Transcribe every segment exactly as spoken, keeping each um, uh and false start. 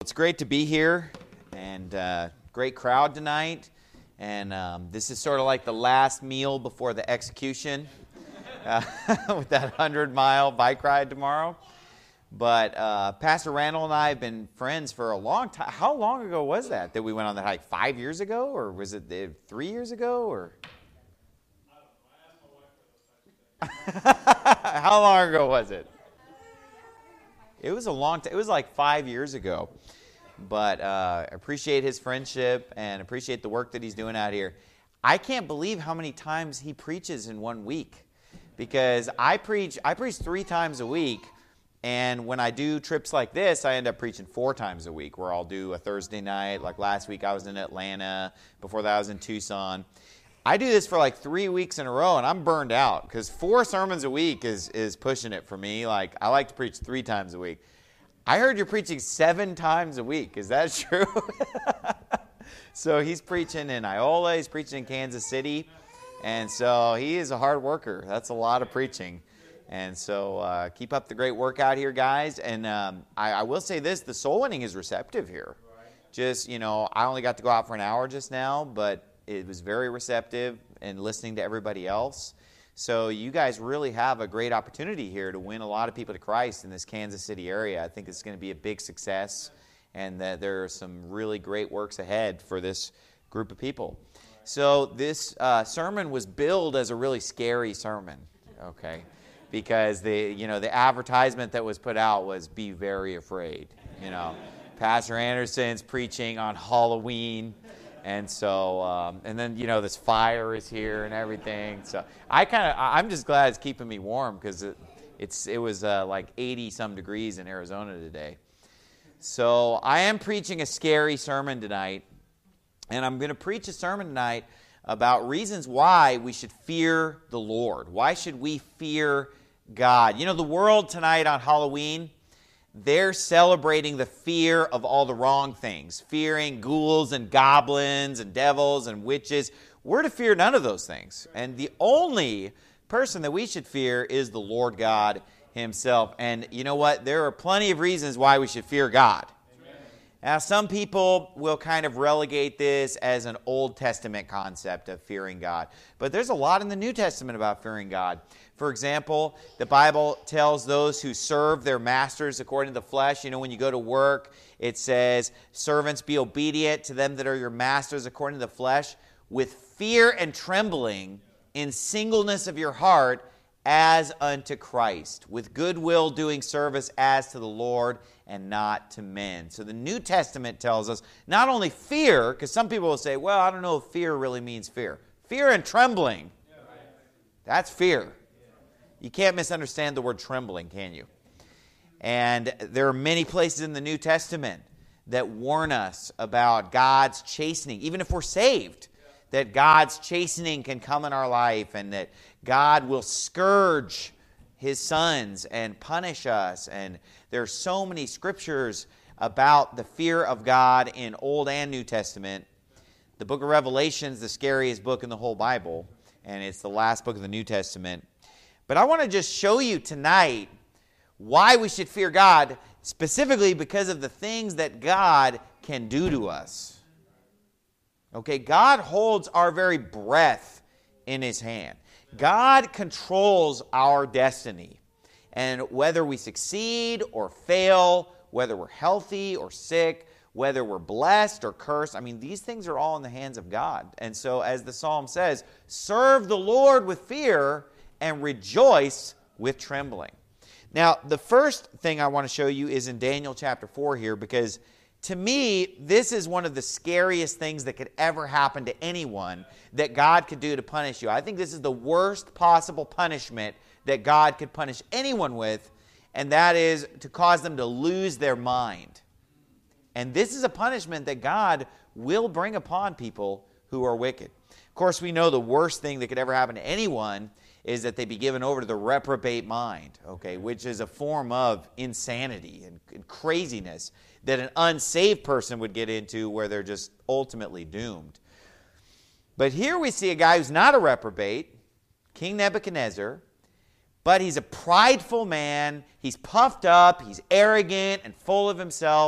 It's great to be here, and uh, great crowd tonight. And um, this is sort of like the last meal before the execution uh, with that hundred-mile bike ride tomorrow. But uh, Pastor Randall and I have been friends for a long time. How long ago was that that we went on that hike? Five years ago, or was it uh, three years ago, or? How long ago was it? It was a long time. It was like five years ago. But uh, appreciate his friendship and appreciate the work that he's doing out here. I can't believe how many times he preaches in one week, because I preach. I preach three times a week, and when I do trips like this, I end up preaching four times a week. Where I'll do a Thursday night. Like last week, I was in Atlanta. Before that, I was in Tucson. I do this for like three weeks in a row, and I'm burned out because four sermons a week is is pushing it for me. Like I like to preach three times a week. I heard you're preaching seven times a week. Is that true? So he's preaching in Iola. He's preaching in Kansas City. And so he is a hard worker. That's a lot of preaching. And so uh, keep up the great work out here, guys. And um, I, I will say this, the soul winning is receptive here. Just, you know, I only got to go out for an hour just now, but it was very receptive and listening to everybody else. So you guys really have a great opportunity here to win a lot of people to Christ in this Kansas City area. I think it's going to be a big success, and that there are some really great works ahead for this group of people. So this uh, sermon was billed as a really scary sermon, okay? Because the you know the advertisement that was put out was "Be very afraid." You know, Pastor Anderson's preaching on Halloween. And so, um, and then, you know, this fire is here and everything. So I kind of, I'm just glad it's keeping me warm, because it, it's, it was uh, like eighty some degrees in Arizona today. So I am preaching a scary sermon tonight. And I'm going to preach a sermon tonight about reasons why we should fear the Lord. Why should we fear God? You know, the world tonight on Halloween, they're celebrating the fear of all the wrong things, fearing ghouls and goblins and devils and witches. We're to fear none of those things. And the only person that we should fear is the Lord God himself. And you know what? There are plenty of reasons why we should fear God. Amen. Now, some people will kind of relegate this as an Old Testament concept of fearing God. But there's a lot in the New Testament about fearing God. For example, the Bible tells those who serve their masters according to the flesh. You know, when you go to work, it says, servants, be obedient to them that are your masters according to the flesh, with fear and trembling, in singleness of your heart, as unto Christ, with goodwill doing service as to the Lord and not to men. So the New Testament tells us not only fear, because some people will say, well, I don't know if fear really means fear. Fear and trembling, that's fear. You can't misunderstand the word trembling, can you? And there are many places in the New Testament that warn us about God's chastening, even if we're saved, that God's chastening can come in our life, and that God will scourge his sons and punish us. And there are so many scriptures about the fear of God in Old and New Testament. The book of Revelation is the scariest book in the whole Bible, and it's the last book of the New Testament. But I want to just show you tonight why we should fear God, specifically because of the things that God can do to us. Okay, God holds our very breath in his hand. God controls our destiny. And whether we succeed or fail, whether we're healthy or sick, whether we're blessed or cursed, I mean, these things are all in the hands of God. And so, as the psalm says, serve the Lord with fear and rejoice with trembling. Now, the first thing I want to show you is in Daniel chapter four here, because to me, this is one of the scariest things that could ever happen to anyone that God could do to punish you. I think this is the worst possible punishment that God could punish anyone with, and that is to cause them to lose their mind. And this is a punishment that God will bring upon people who are wicked. Of course, we know the worst thing that could ever happen to anyone is that they be given over to the reprobate mind, okay, which is a form of insanity and, and craziness that an unsaved person would get into, where they're just ultimately doomed. But here we see a guy who's not a reprobate, King Nebuchadnezzar, but he's a prideful man. He's puffed up, he's arrogant and full of himself,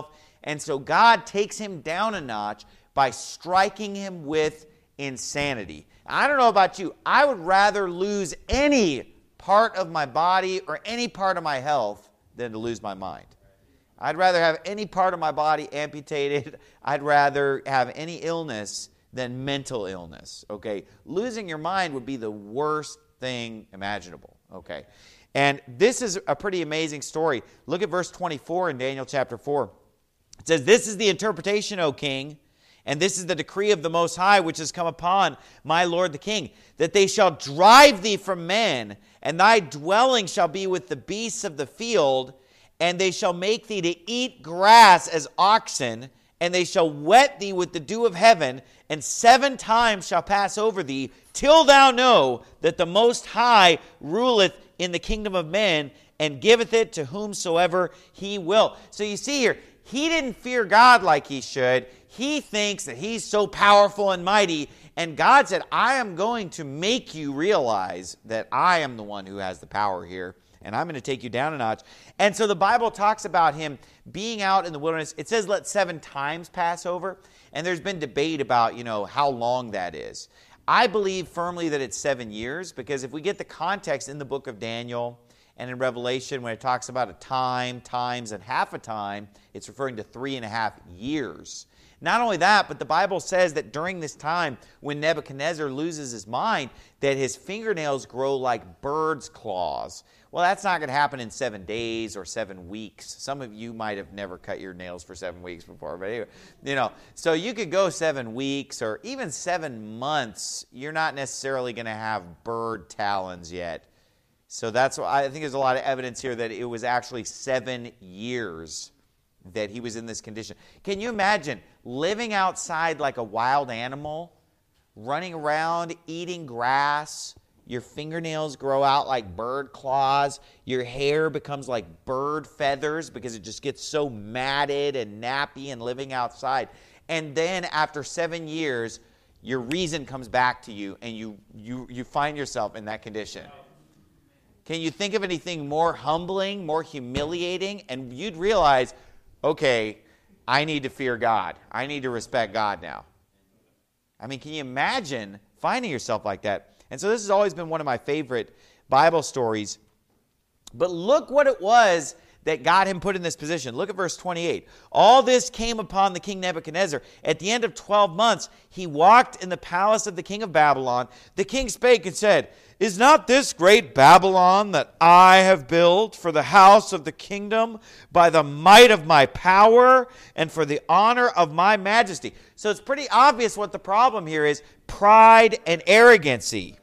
And so God takes him down a notch by striking him with insanity. I don't know about you. I would rather lose any part of my body or any part of my health than to lose my mind. I'd rather have any part of my body amputated. I'd rather have any illness than mental illness, okay? Losing your mind would be the worst thing imaginable, okay? And this is a pretty amazing story. Look at verse twenty-four in Daniel chapter four. It says, "This is the interpretation, O king, and this is the decree of the Most High, which has come upon my lord the king, that they shall drive thee from men, and thy dwelling shall be with the beasts of the field, and they shall make thee to eat grass as oxen, and they shall wet thee with the dew of heaven, and seven times shall pass over thee, till thou know that the Most High ruleth in the kingdom of men, and giveth it to whomsoever he will." So you see here, he didn't fear God like he should. He thinks that he's so powerful and mighty, and God said, "I am going to make you realize that I am the one who has the power here, and I'm going to take you down a notch." And so the Bible talks about him being out in the wilderness. It says, "Let seven times pass over." And there's been debate about, you know, how long that is. I believe firmly that it's seven years, because if we get the context in the book of Daniel and in Revelation, when it talks about a time, times, and half a time, it's referring to three and a half years. Not only that, but the Bible says that during this time, when Nebuchadnezzar loses his mind, that his fingernails grow like birds' claws. Well, that's not going to happen in seven days or seven weeks. Some of you might have never cut your nails for seven weeks before, but anyway, you know, so you could go seven weeks or even seven months. You're not necessarily going to have bird talons yet. So that's why I think there's a lot of evidence here that it was actually seven years that he was in this condition. Can you imagine living outside like a wild animal, running around, eating grass? Your fingernails grow out like bird claws. Your hair becomes like bird feathers because it just gets so matted and nappy and living outside. And then after seven years, your reason comes back to you and you, you, you find yourself in that condition. Can you think of anything more humbling, more humiliating? And you'd realize, okay, I need to fear God. I need to respect God now. I mean, can you imagine finding yourself like that? And so this has always been one of my favorite Bible stories. But look what it was that got him put in this position. Look at verse twenty-eight. "All this came upon the king Nebuchadnezzar. At the end of twelve months, he walked in the palace of the king of Babylon. The king spake and said, Is not this great Babylon that I have built for the house of the kingdom by the might of my power and for the honor of my majesty?" So it's pretty obvious what the problem here is: pride and arrogancy.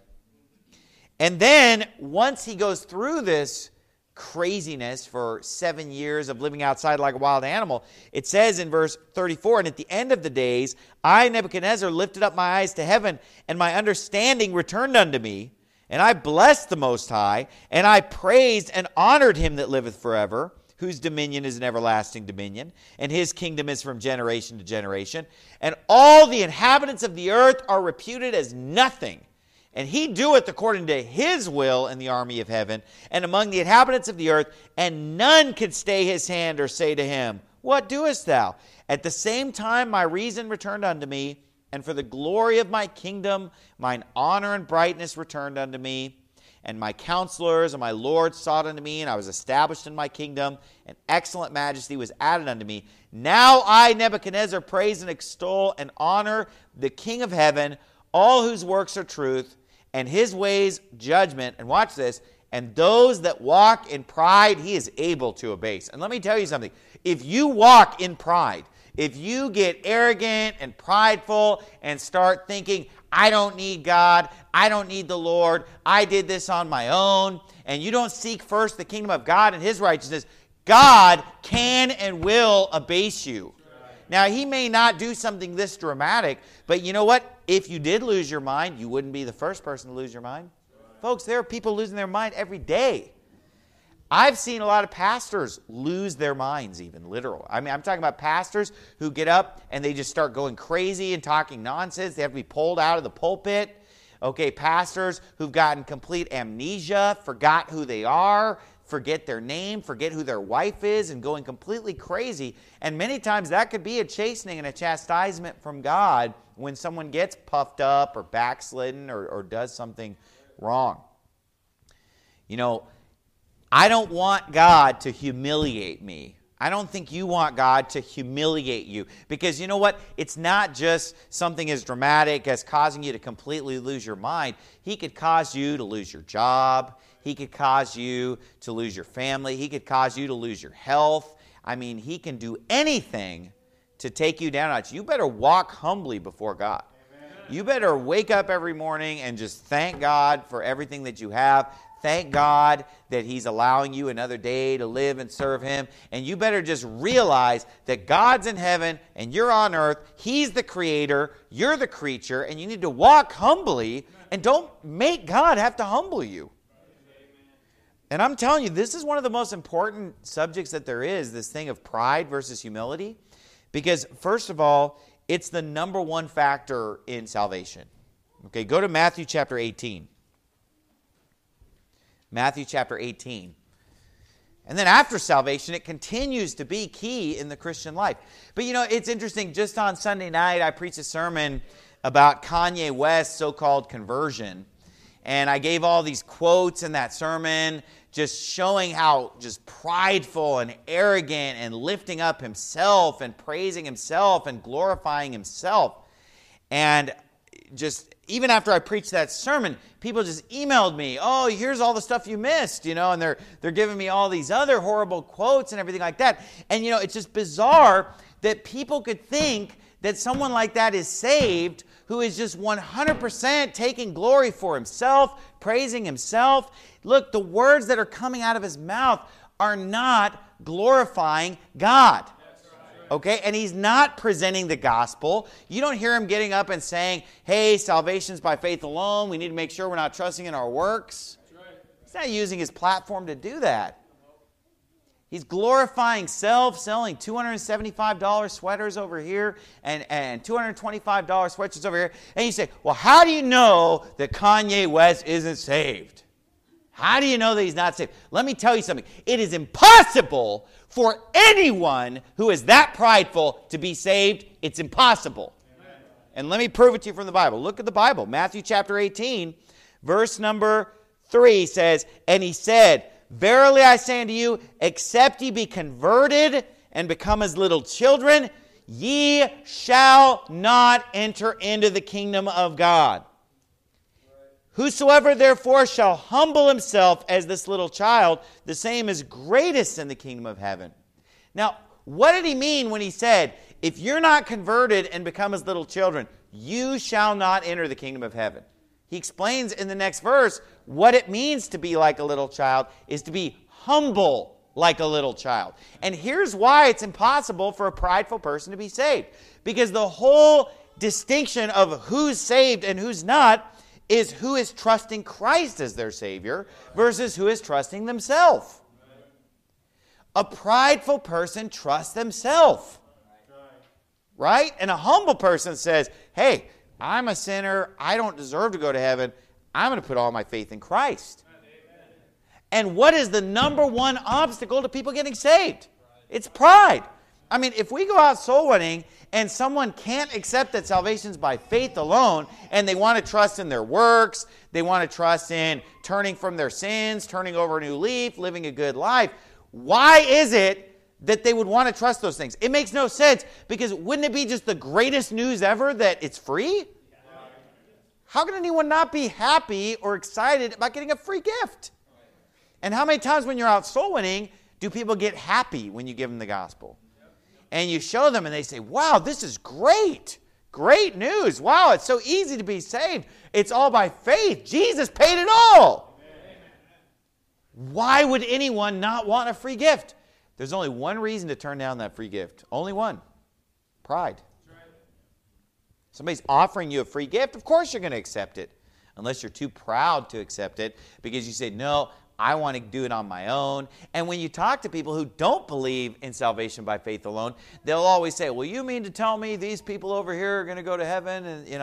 And then once he goes through this craziness for seven years of living outside like a wild animal, it says in verse thirty-four, "And at the end of the days, I, Nebuchadnezzar, lifted up my eyes to heaven, and my understanding returned unto me. And I blessed the Most High, and I praised and honored him that liveth forever, whose dominion is an everlasting dominion, and his kingdom is from generation to generation. And all the inhabitants of the earth are reputed as nothing. And he doeth according to his will in the army of heaven, and among the inhabitants of the earth, and none can stay his hand or say to him, What doest thou? At the same time my reason returned unto me, and for the glory of my kingdom mine honor and brightness returned unto me. And my counselors and my lords sought unto me, and I was established in my kingdom, and excellent majesty was added unto me. Now I, Nebuchadnezzar, praise and extol and honor the King of heaven, all whose works are truth, and his ways judgment." And watch this. "And those that walk in pride, he is able to abase." And let me tell you something. If you walk in pride, if you get arrogant and prideful and start thinking, I don't need God, I don't need the Lord, I did this on my own, and you don't seek first the kingdom of God and his righteousness, God can and will abase you. Now, he may not do something this dramatic, but you know what? If you did lose your mind, you wouldn't be the first person to lose your mind. Folks, there are people losing their mind every day. I've seen a lot of pastors lose their minds, even literal. I mean, I'm talking about pastors who get up and they just start going crazy and talking nonsense. They have to be pulled out of the pulpit. Okay, pastors who've gotten complete amnesia, forgot who they are, forget their name, forget who their wife is, and going completely crazy. And many times that could be a chastening and a chastisement from God when someone gets puffed up or backslidden or, or does something wrong. You know, I don't want God to humiliate me. I don't think you want God to humiliate you. Because you know what? It's not just something as dramatic as causing you to completely lose your mind. He could cause you to lose your job. He could cause you to lose your family. He could cause you to lose your health. I mean, he can do anything to take you down a notch. You better walk humbly before God. Amen. You better wake up every morning and just thank God for everything that you have. Thank God that He's allowing you another day to live and serve Him. And you better just realize that God's in heaven and you're on earth. He's the creator. You're the creature. And you need to walk humbly. And don't make God have to humble you. And I'm telling you, this is one of the most important subjects that there is, this thing of pride versus humility. Because, first of all, it's the number one factor in salvation. Okay, go to Matthew chapter eighteen. Matthew chapter eighteen. And then after salvation, it continues to be key in the Christian life. But you know, it's interesting, just on Sunday night, I preached a sermon about Kanye West's so-called conversion. And I gave all these quotes in that sermon, just showing how just prideful and arrogant and lifting up himself and praising himself and glorifying himself. And just even after I preached that sermon, people just emailed me, oh, here's all the stuff you missed, you know, and they're they're giving me all these other horrible quotes and everything like that. And, you know, it's just bizarre that people could think that someone like that is saved who is just one hundred percent taking glory for himself, praising himself. Look, the words that are coming out of his mouth are not glorifying God. Okay, and he's not presenting the gospel. You don't hear him getting up and saying, hey, salvation's by faith alone. We need to make sure we're not trusting in our works. He's not using his platform to do that. He's glorifying self, selling two hundred seventy-five dollars sweaters over here and, and two hundred twenty-five dollars sweatshirts over here. And you say, well, how do you know that Kanye West isn't saved? How do you know that he's not saved? Let me tell you something. It is impossible for anyone who is that prideful to be saved. It's impossible. Amen. And let me prove it to you from the Bible. Look at the Bible. Matthew chapter eighteen, verse number three says, and he said, verily I say unto you, except ye be converted and become as little children, ye shall not enter into the kingdom of God. Whosoever therefore shall humble himself as this little child, the same is greatest in the kingdom of heaven. Now, what did he mean when he said, if you're not converted and become as little children, you shall not enter the kingdom of heaven? He explains in the next verse what it means to be like a little child is to be humble like a little child. And here's why it's impossible for a prideful person to be saved. Because the whole distinction of who's saved and who's not is who is trusting Christ as their Savior versus who is trusting themselves. A prideful person trusts themselves. Right? And a humble person says, hey, I'm a sinner. I don't deserve to go to heaven. I'm going to put all my faith in Christ. And what is the number one obstacle to people getting saved? It's pride. I mean, if we go out soul winning and someone can't accept that salvation is by faith alone and they want to trust in their works, they want to trust in turning from their sins, turning over a new leaf, living a good life, why is it that they would want to trust those things? It makes no sense, because wouldn't it be just the greatest news ever that it's free? How can anyone not be happy or excited about getting a free gift? And how many times when you're out soul winning do people get happy when you give them the gospel? And you show them and they say, wow, this is great. Great news. Wow, it's so easy to be saved. It's all by faith. Jesus paid it all. Amen. Why would anyone not want a free gift? There's only one reason to turn down that free gift. Only one. Pride. Somebody's offering you a free gift, of course you're going to accept it. Unless you're too proud to accept it because you say, no, I want to do it on my own. And when you talk to people who don't believe in salvation by faith alone, they'll always say, well, you mean to tell me these people over here are going to go to heaven? And, you know,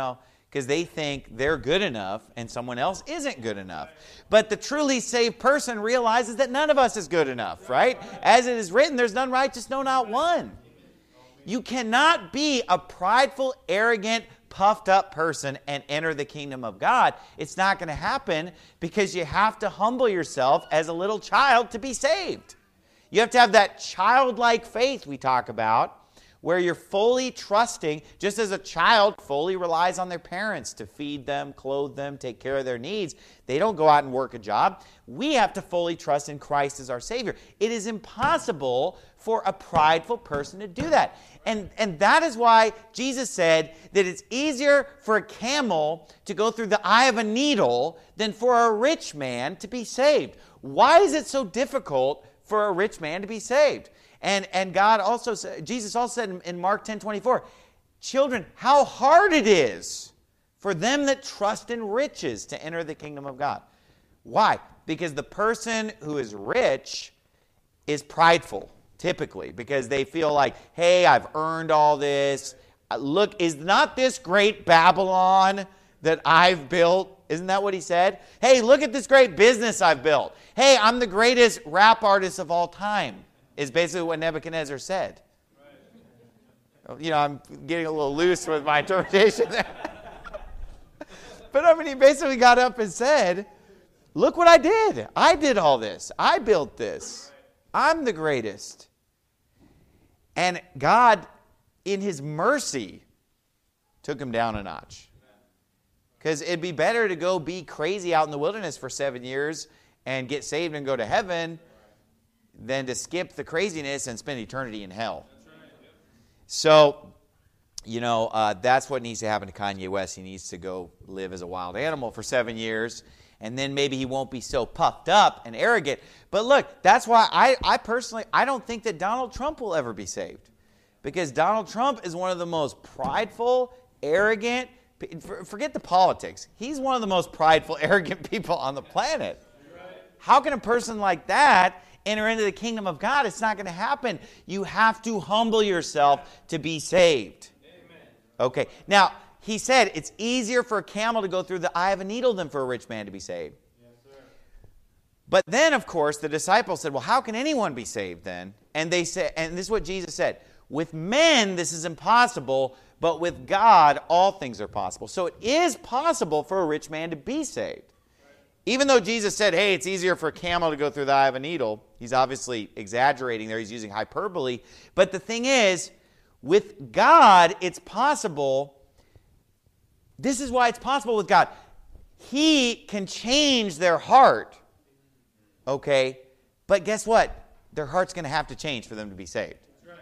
because they think they're good enough and someone else isn't good enough. But the truly saved person realizes that none of us is good enough, right? As it is written, there's none righteous, no, not one. You cannot be a prideful, arrogant, puffed up person and enter the kingdom of God. It's not going to happen because you have to humble yourself as a little child to be saved. You have to have that childlike faith we talk about, where you're fully trusting, just as a child fully relies on their parents to feed them, clothe them, take care of their needs. They don't go out and work a job. We have to fully trust in Christ as our Savior. It is impossible for a prideful person to do that. And, and that is why Jesus said that it's easier for a camel to go through the eye of a needle than for a rich man to be saved. Why is it so difficult for a rich man to be saved? And, and God also said, Jesus also said in, in Mark ten twenty-four, children, how hard it is for them that trust in riches to enter the kingdom of God. Why? Because the person who is rich is prideful, typically, because they feel like, hey, I've earned all this. Look, is not this great Babylon that I've built? Isn't that what he said? Hey, look at this great business I've built. Hey, I'm the greatest rap artist of all time, is basically what Nebuchadnezzar said. Right. You know, I'm getting a little loose with my interpretation there. But I mean, he basically got up and said, look what I did. I did all this. I built this. I'm the greatest. And God, in his mercy, took him down a notch. Because it'd be better to go be crazy out in the wilderness for seven years and get saved and go to heaven than to skip the craziness and spend eternity in hell. So, you know, uh, that's what needs to happen to Kanye West. He needs to go live as a wild animal for seven years, and then maybe he won't be so puffed up and arrogant. But look, that's why I, I personally, I don't think that Donald Trump will ever be saved. Because Donald Trump is one of the most prideful, arrogant, forget the politics. He's one of the most prideful, arrogant people on the planet. How can a person like that enter into the kingdom of God? It's not going to happen. You have to humble yourself to be saved. Amen. Okay. Now, he said it's easier for a camel to go through the eye of a needle than for a rich man to be saved. Yes, sir. But then, of course, the disciples said, well, how can anyone be saved then? And they said, and this is what Jesus said, with men this is impossible, but with God all things are possible. So it is possible for a rich man to be saved. Even though Jesus said, hey, it's easier for a camel to go through the eye of a needle, he's obviously exaggerating there. He's using hyperbole. But the thing is, with God, it's possible. This is why it's possible with God. He can change their heart. Okay? But guess what? Their heart's going to have to change for them to be saved.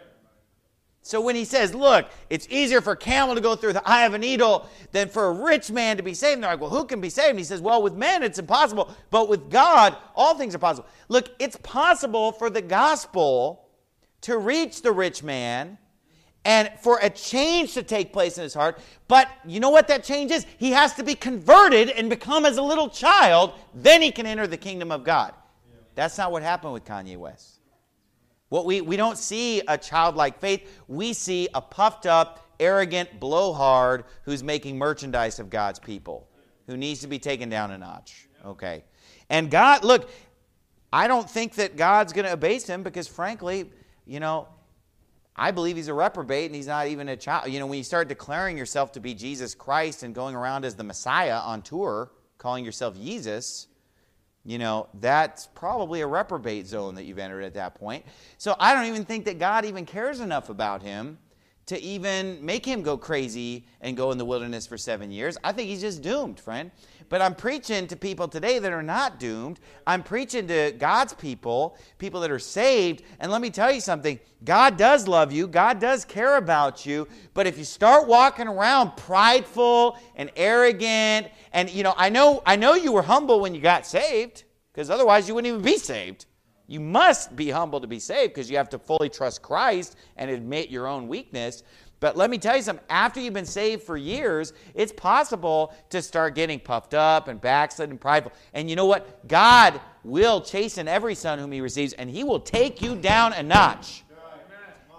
So when he says, look, it's easier for a camel to go through the eye of a needle than for a rich man to be saved. And they're like, well, who can be saved? And he says, well, with men it's impossible, but with God, all things are possible. Look, it's possible for the gospel to reach the rich man and for a change to take place in his heart. But you know what that change is? He has to be converted and become as a little child. Then he can enter the kingdom of God. Yeah. That's not what happened with Kanye West. What we, we don't see a childlike faith. We see a puffed up, arrogant blowhard who's making merchandise of God's people, who needs to be taken down a notch. Okay. And God, look, I don't think that God's going to abase him because, frankly, you know, I believe he's a reprobate and he's not even a child. You know, when you start declaring yourself to be Jesus Christ and going around as the Messiah on tour, calling yourself Jesus, you know, that's probably a reprobate zone that you've entered at that point. So I don't even think that God even cares enough about him to even make him go crazy and go in the wilderness for seven years. I think he's just doomed, friend. But I'm preaching to people today that are not doomed. I'm preaching to God's people, people that are saved. And let me tell you something. God does love you. God does care about you. But if you start walking around prideful and arrogant, and, you know, I know, I know you were humble when you got saved, because otherwise you wouldn't even be saved. You must be humble to be saved because you have to fully trust Christ and admit your own weakness. But let me tell you something. After you've been saved for years, it's possible to start getting puffed up and backslid and prideful. And you know what? God will chasten every son whom he receives, and he will take you down a notch.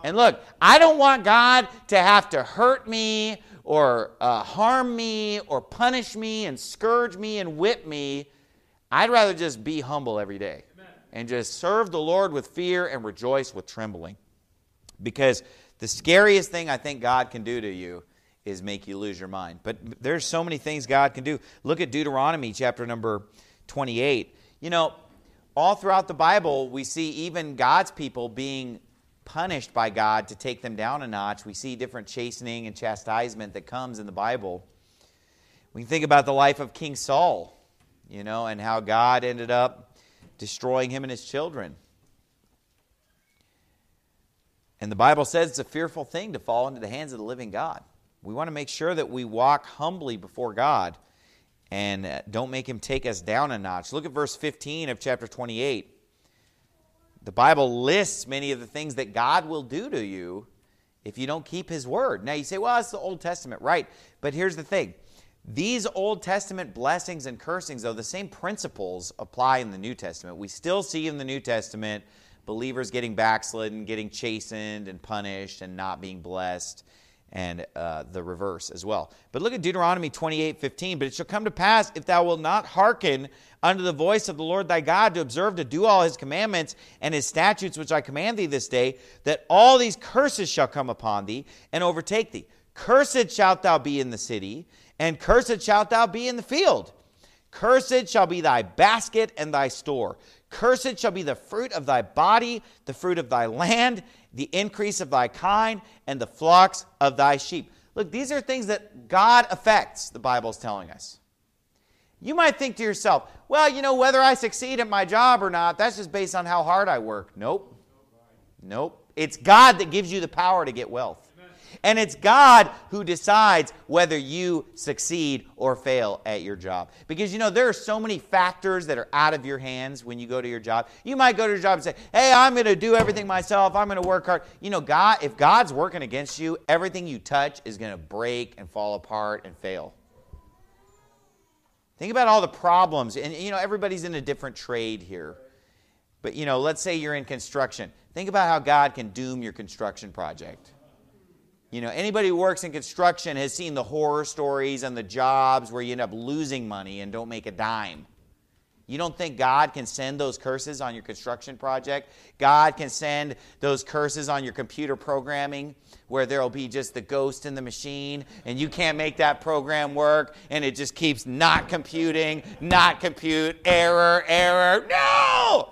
And look, I don't want God to have to hurt me or uh, harm me or punish me and scourge me and whip me. I'd rather just be humble every day and just serve the Lord with fear and rejoice with trembling. Because the scariest thing I think God can do to you is make you lose your mind. But there's so many things God can do. Look at Deuteronomy chapter number twenty-eight. You know, all throughout the Bible, we see even God's people being punished by God to take them down a notch. We see different chastening and chastisement that comes in the Bible. We can think about the life of King Saul, you know, and how God ended up destroying him and his children. And the Bible says it's a fearful thing to fall into the hands of the living God. We want to make sure that we walk humbly before God and don't make him take us down a notch. Look at verse fifteen of chapter twenty-eight. The Bible lists many of the things that God will do to you if you don't keep his word. Now you say, well, that's the Old Testament, right? But here's the thing. These Old Testament blessings and cursings, though, the same principles apply in the New Testament. We still see in the New Testament believers getting backslidden, getting chastened and punished and not being blessed, and uh, the reverse as well. But look at Deuteronomy twenty-eight fifteen. But it shall come to pass, if thou wilt not hearken unto the voice of the Lord thy God, to observe to do all his commandments and his statutes which I command thee this day, that all these curses shall come upon thee and overtake thee. Cursed shalt thou be in the city, and cursed shalt thou be in the field. Cursed shall be thy basket and thy store. Cursed shall be the fruit of thy body, the fruit of thy land, the increase of thy kind, and the flocks of thy sheep. Look, these are things that God affects, the Bible's telling us. You might think to yourself, well, you know, whether I succeed at my job or not, that's just based on how hard I work. Nope. Nope. It's God that gives you the power to get wealth. And it's God who decides whether you succeed or fail at your job. Because, you know, there are so many factors that are out of your hands when you go to your job. You might go to your job and say, hey, I'm going to do everything myself. I'm going to work hard. You know, God, if God's working against you, everything you touch is going to break and fall apart and fail. Think about all the problems. And, you know, everybody's in a different trade here. But, you know, let's say you're in construction. Think about how God can doom your construction project. You know, anybody who works in construction has seen the horror stories and the jobs where you end up losing money and don't make a dime. You don't think God can send those curses on your construction project? God can send those curses on your computer programming where there will be just the ghost in the machine and you can't make that program work and it just keeps not computing, not compute, error, error. No!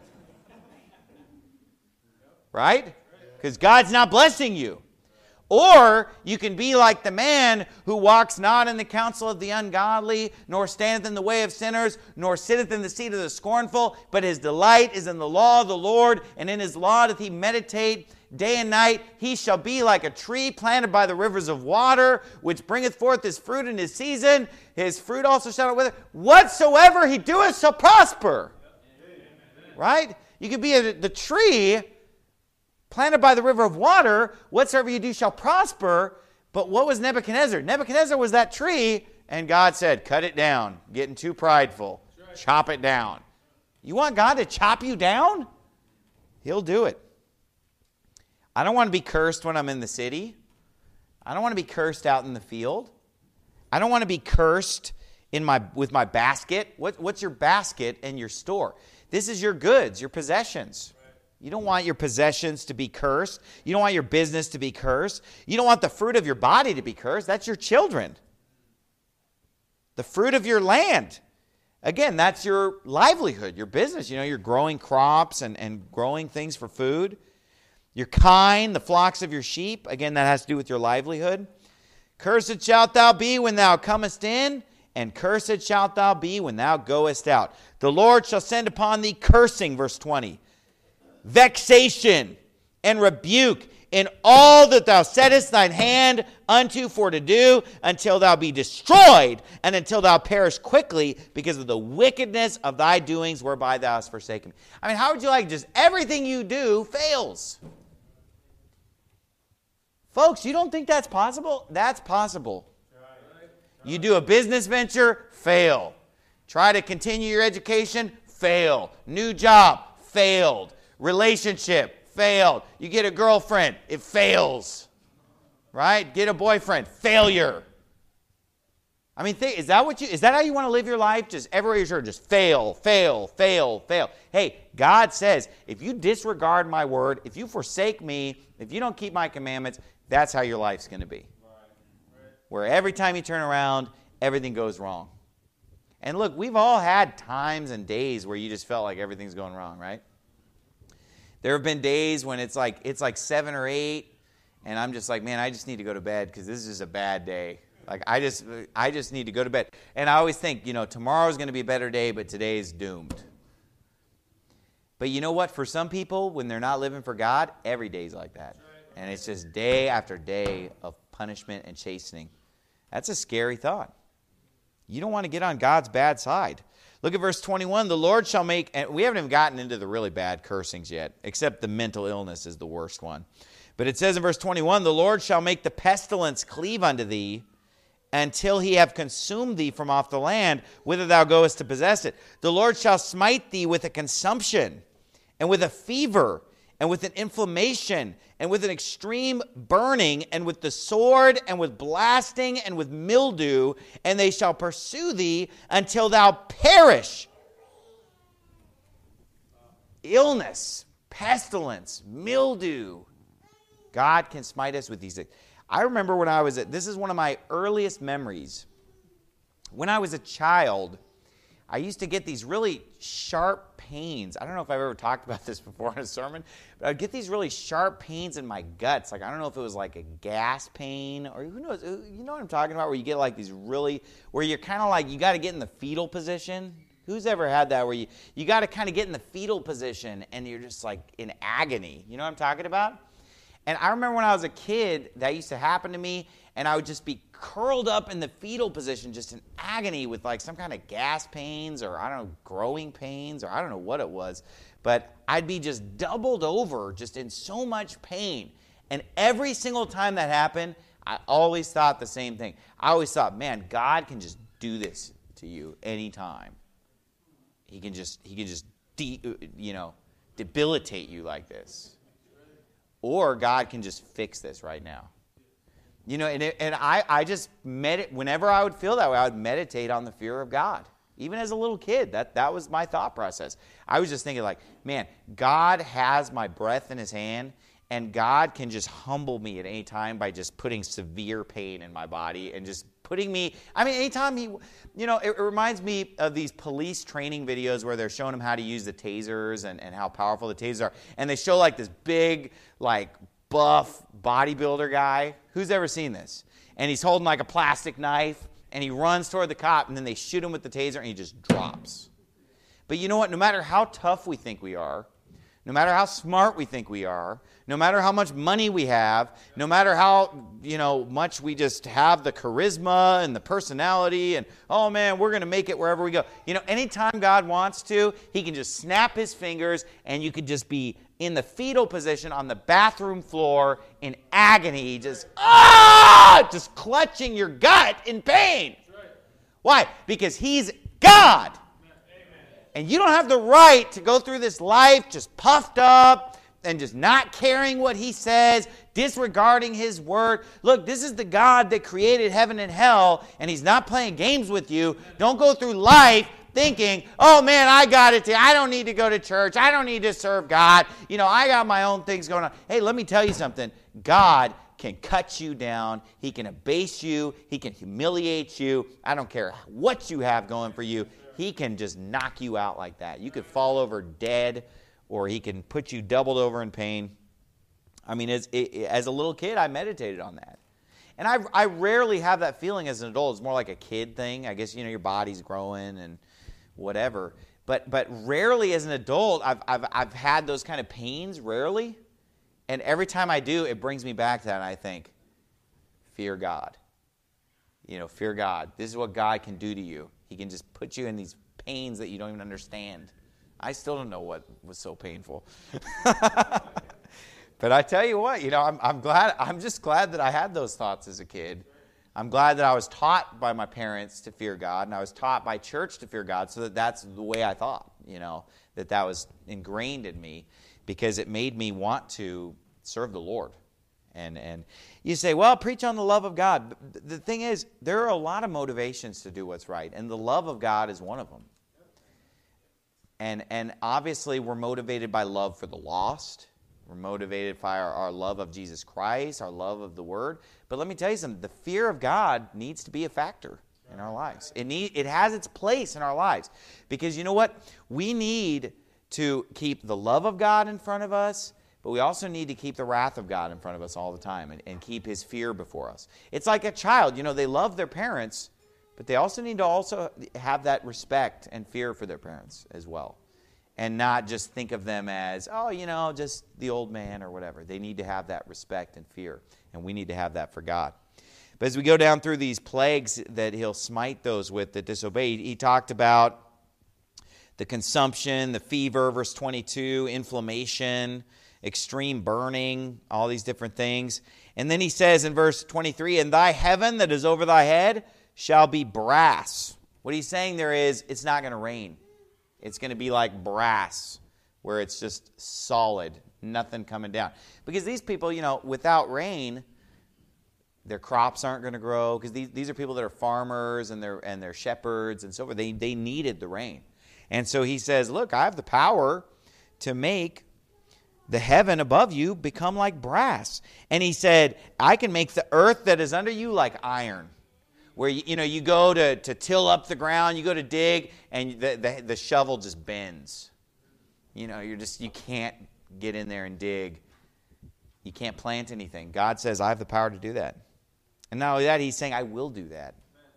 Right? Because God's not blessing you. Or you can be like the man who walks not in the counsel of the ungodly, nor standeth in the way of sinners, nor sitteth in the seat of the scornful, but his delight is in the law of the Lord, and in his law doth he meditate day and night. He shall be like a tree planted by the rivers of water, which bringeth forth his fruit in his season. His fruit also shall not wither. Whatsoever he doeth shall prosper. Right? You can be a, the tree planted by the river of water, whatsoever you do shall prosper. But what was Nebuchadnezzar? Nebuchadnezzar was that tree, and God said, cut it down. Getting too prideful. Right. Chop it down. You want God to chop you down? He'll do it. I don't want to be cursed when I'm in the city. I don't want to be cursed out in the field. I don't want to be cursed in my with my basket. What, what's your basket and your store? This is your goods, your possessions. You don't want your possessions to be cursed. You don't want your business to be cursed. You don't want the fruit of your body to be cursed. That's your children. The fruit of your land. Again, that's your livelihood, your business. You know, you're growing crops and, and growing things for food. Your kine, the flocks of your sheep. Again, that has to do with your livelihood. Cursed shalt thou be when thou comest in, and cursed shalt thou be when thou goest out. The Lord shall send upon thee cursing, verse twenty. Vexation and rebuke in all that thou settest thine hand unto for to do, until thou be destroyed, and until thou perish quickly, because of the wickedness of thy doings whereby thou hast forsaken me. I mean, how would you like just everything you do fails? Folks, you don't think that's possible? That's possible. You do a business venture, fail. Try to continue your education, fail. New job, failed. Relationship, failed. You get a girlfriend, it fails. Right? Get a boyfriend, failure. I mean, think, is that what you? Is that how you want to live your life? Just everywhere you're sure, just fail, fail, fail, fail. Hey, God says, if you disregard my word, if you forsake me, if you don't keep my commandments, that's how your life's going to be. Where every time you turn around, everything goes wrong. And look, we've all had times and days where you just felt like everything's going wrong, right? There have been days when it's like it's like seven or eight, and I'm just like, man, I just need to go to bed because this is just a bad day. Like, I just I just need to go to bed. And I always think, you know, tomorrow's going to be a better day, but today's doomed. But you know what? For some people, when they're not living for God, every day's like that. And it's just day after day of punishment and chastening. That's a scary thought. You don't want to get on God's bad side. Look at verse twenty-one. The Lord shall make, and we haven't even gotten into the really bad cursings yet, except the mental illness is the worst one. But it says in verse twenty-one, the Lord shall make the pestilence cleave unto thee, until he have consumed thee from off the land, whither thou goest to possess it. The Lord shall smite thee with a consumption, and with a fever, and with an inflammation, and with an extreme burning, and with the sword, and with blasting, and with mildew, and they shall pursue thee until thou perish. Illness, pestilence, mildew. God can smite us with these things. I remember when I was at, this is one of my earliest memories. When I was a child, I used to get these really sharp pains. I don't know if I've ever talked about this before in a sermon, but I'd get these really sharp pains in my guts. Like, I don't know if it was like a gas pain or who knows. You know what I'm talking about, where you get like these really, where you're kind of like, you got to get in the fetal position. Who's ever had that where you, you got to kind of get in the fetal position and you're just like in agony? You know what I'm talking about? And I remember when I was a kid, that used to happen to me, and I would just be curled up in the fetal position, just in agony with like some kind of gas pains or, I don't know, growing pains, or I don't know what it was. But I'd be just doubled over, just in so much pain. And every single time that happened, I always thought the same thing. I always thought, man, God can just do this to you anytime. He can just, he can just, de- you know, debilitate you like this. Or God can just fix this right now. You know, and, it, and I, I just, med- whenever I would feel that way, I would meditate on the fear of God. Even as a little kid, that, that was my thought process. I was just thinking like, man, God has my breath in his hand, and God can just humble me at any time by just putting severe pain in my body and just putting me, I mean, anytime he, you know, it, it reminds me of these police training videos where they're showing them how to use the tasers and, and how powerful the tasers are. And they show like this big, like buff bodybuilder guy. Who's ever seen this? And he's holding like a plastic knife and he runs toward the cop and then they shoot him with the taser and he just drops. But you know what? No matter how tough we think we are, no matter how smart we think we are, no matter how much money we have, no matter how, you know, much we just have the charisma and the personality and, oh man, we're going to make it wherever we go. You know, anytime God wants to, he can just snap his fingers and you could just be in the fetal position on the bathroom floor in agony, just, ah, just clutching your gut in pain. Why? Because he's God. And you don't have the right to go through this life just puffed up and just not caring what he says, disregarding his word. Look, this is the God that created heaven and hell, and he's not playing games with you. Don't go through life thinking, oh man, I got it. I don't need to go to church. I don't need to serve God. You know, I got my own things going on. Hey, let me tell you something. God can cut you down. He can abase you. He can humiliate you. I don't care what you have going for you. He can just knock you out like that. You could fall over dead, or he can put you doubled over in pain. I mean, as, as a little kid, I meditated on that. And I, I rarely have that feeling as an adult. It's more like a kid thing. I guess, you know, your body's growing and whatever. But but rarely as an adult, I've, I've, I've had those kind of pains, rarely. And every time I do, it brings me back to that, and I think, fear God. You know, fear God. This is what God can do to you. He can just put you in these pains that you don't even understand. I still don't know what was so painful. But I tell you what, you know, I'm, I'm glad. I'm just glad that I had those thoughts as a kid. I'm glad that I was taught by my parents to fear God, and I was taught by church to fear God, so that that's the way I thought, you know, that that was ingrained in me. because it made me want to serve the Lord. And and you say, well, preach on the love of God. The thing is, there are a lot of motivations to do what's right, and the love of God is one of them. And and obviously, we're motivated by love for the lost. We're motivated by our, our love of Jesus Christ, our love of the Word. But let me tell you something, the fear of God needs to be a factor in our lives. It need, it has its place in our lives. Because you know what? We need to keep the love of God in front of us, but we also need to keep the wrath of God in front of us all the time and, and keep His fear before us. It's like a child. You know, they love their parents, but they also need to also have that respect and fear for their parents as well. And not just think of them as, oh, you know, just the old man or whatever. They need to have that respect and fear. And we need to have that for God. But as we go down through these plagues that He'll smite those with that disobey, He talked about the consumption, the fever, verse twenty-two, inflammation, extreme burning, all these different things. And then He says in verse twenty-three, and thy heaven that is over thy head shall be brass. What He's saying there is, it's not going to rain. It's going to be like brass, where it's just solid, nothing coming down. Because these people, you know, without rain, their crops aren't going to grow. Because these, these are people that are farmers and they're and they're shepherds and so forth. They they needed the rain. And so He says, look, I have the power to make the heaven above you become like brass. And He said, I can make the earth that is under you like iron. Where, you, you know, you go to, to till up the ground, you go to dig, and the, the, the shovel just bends. You know, you're just, you can't get in there and dig. You can't plant anything. God says, I have the power to do that. And not only that, He's saying, I will do that.